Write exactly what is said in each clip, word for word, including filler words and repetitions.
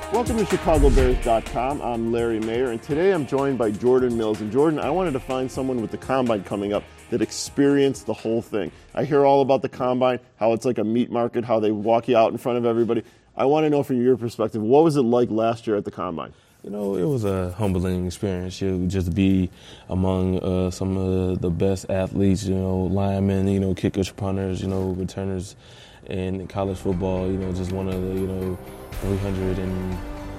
Welcome to Chicago Bears dot com. I'm Larry Mayer, and today I'm joined by Jordan Mills. And Jordan, I wanted to find someone with the Combine coming up that experienced the whole thing. I hear all about the Combine, how it's like a meat market, how they walk you out in front of everybody. I want to know from your perspective, what was it like last year at the Combine? You know, it was a humbling experience. You know, just to be among uh, some of the best athletes, you know, linemen, you know, kickers, punters, you know, returners in college football. You know, just one of the, you know, three hundred and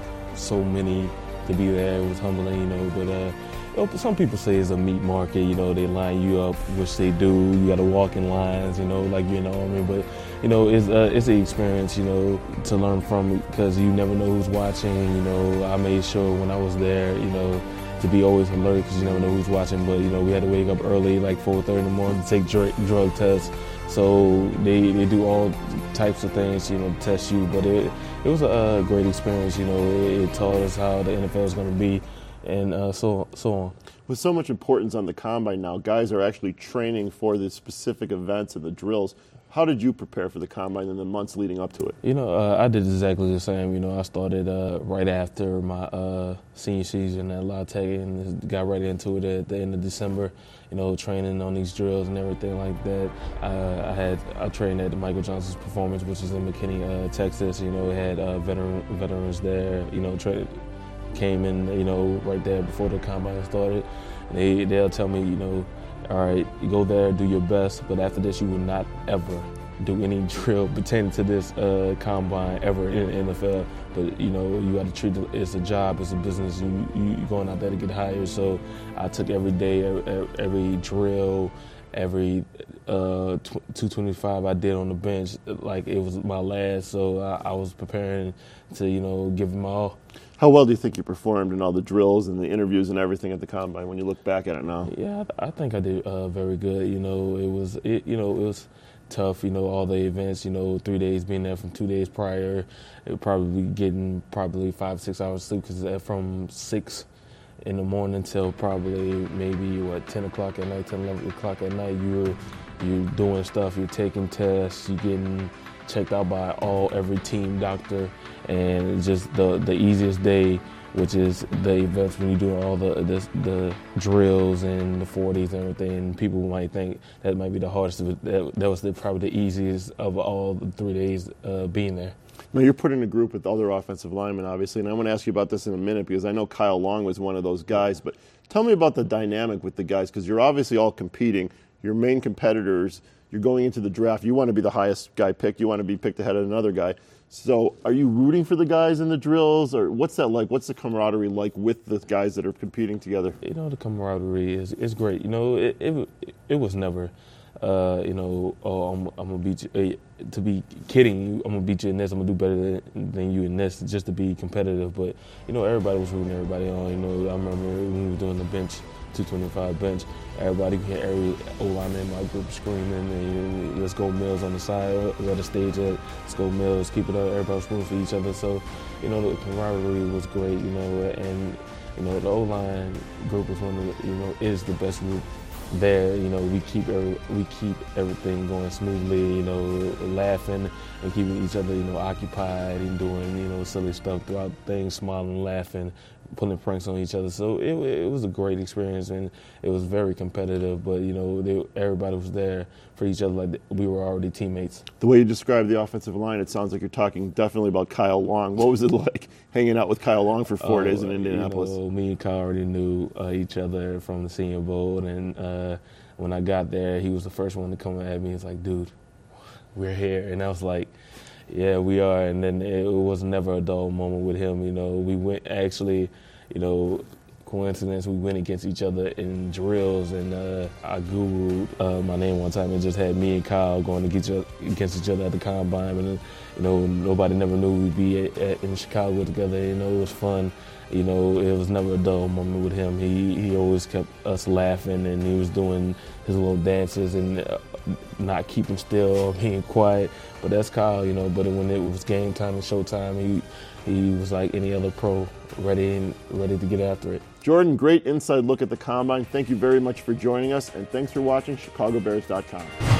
so many to be there. It was humbling, you know, but uh, you know, some people say it's a meat market. You know, they line you up, which they do. You got to walk in lines, you know, like you're in the army. But you know, it's uh, it's an experience, you know, to learn from, because you never know who's watching. You know, I made sure when I was there, you know, to be always alert, because you never know who's watching. But you know, we had to wake up early, like four thirty in the morning, to take drug, drug tests. So they they do all types of things, you know, to test you. But it it was a, a great experience. You know, it, it taught us how the N F L is going to be, and uh, so so on. With so much importance on the Combine now, guys are actually training for the specific events and the drills. How did you prepare for the Combine in the months leading up to it? You know, uh, I did exactly the same. You know, I started uh, right after my uh, senior season at La Tech and got right into it at the end of December. You know, training on these drills and everything like that. Uh, I had I trained at Michael Johnson's Performance, which is in McKinney, uh, Texas. You know, it had uh, veteran veterans there. You know, tra- came in, you know, right there before the Combine started. They they'll tell me, you know, all right, you go there, do your best, but after this, you will not ever do any drill pertaining to this uh, Combine ever in the N F L. But, you know, you got to treat it as a job, as a business. You, you, you're going out there to get hired. So I took every day, every, every drill, every uh, two twenty-five I did on the bench like it was my last. So I, I was preparing to, you know, give it my all. How well do you think you performed in all the drills and the interviews and everything at the Combine when you look back at it now? Yeah, I, I think I did uh, very good. You know, it was, it, you know, it was tough. You know, all the events. You know, three days being there from two days prior, it would probably getting probably five six hours sleep, because from six in the morning till probably maybe what ten o'clock at night, ten eleven o'clock at night, you're you're doing stuff. You're taking tests. You're getting checked out by all every team doctor, and just the the easiest day, which is the events when you're doing all the the, the drills and the forties and everything. And people might think that might be the hardest, but that, that was the, probably the easiest of all the three days uh, being there. Now, you're put in a group with other offensive linemen, obviously, and I want to ask you about this in a minute, because I know Kyle Long was one of those guys. But tell me about the dynamic with the guys, because you're obviously all competing. Your main competitors, you're going into the draft. You want to be the highest guy picked. You want to be picked ahead of another guy. So are you rooting for the guys in the drills, or what's that like? What's the camaraderie like with the guys that are competing together? You know, the camaraderie is is great. You know, it it, it was never, uh, you know, oh, I'm, I'm going to beat you. To be kidding you, I'm going to beat you in this. I'm going to do better than, than you in this, just to be competitive. But, you know, everybody was rooting everybody on. You know, I remember when we were doing the bench, two twenty-five bench, everybody, every O-lineman in my group screaming, and let's go Mills on the side, or the stage at, let's go Mills, keep it up. Everybody was rooting for each other. So, you know, the camaraderie was great, you know, and, you know, the O-line group was one of the, you know, is the best group there. You know, we keep every, we keep everything going smoothly, you know, laughing and keeping each other, you know, occupied and doing, you know, silly stuff throughout things, smiling, laughing, pulling pranks on each other. So it, it was a great experience, and it was very competitive. But, you know, they, everybody was there for each other like we were already teammates. The way you described the offensive line, it sounds like you're talking definitely about Kyle Long. What was it like hanging out with Kyle Long for four uh, days in Indianapolis? You know, me and Kyle already knew uh, each other from the Senior Bowl, and uh, when I got there, he was the first one to come at me. He's like, dude, we're here. And I was like, yeah, we are. And then it was never a dull moment with him. You know, we went actually, you know, coincidence, we went against each other in drills, and uh, I Googled uh, my name one time and just had me and Kyle going against each other at the Combine. And, you know, nobody never knew we'd be at, at, in Chicago together. You know, it was fun. You know, it was never a dull moment with him. He he always kept us laughing, and he was doing his little dances and uh, not keeping still, being quiet. But that's Kyle, you know. But when it was game time and showtime, he he was like any other pro, ready and ready to get after it. Jordan, great inside look at the Combine. Thank you very much for joining us, and thanks for watching Chicago Bears dot com.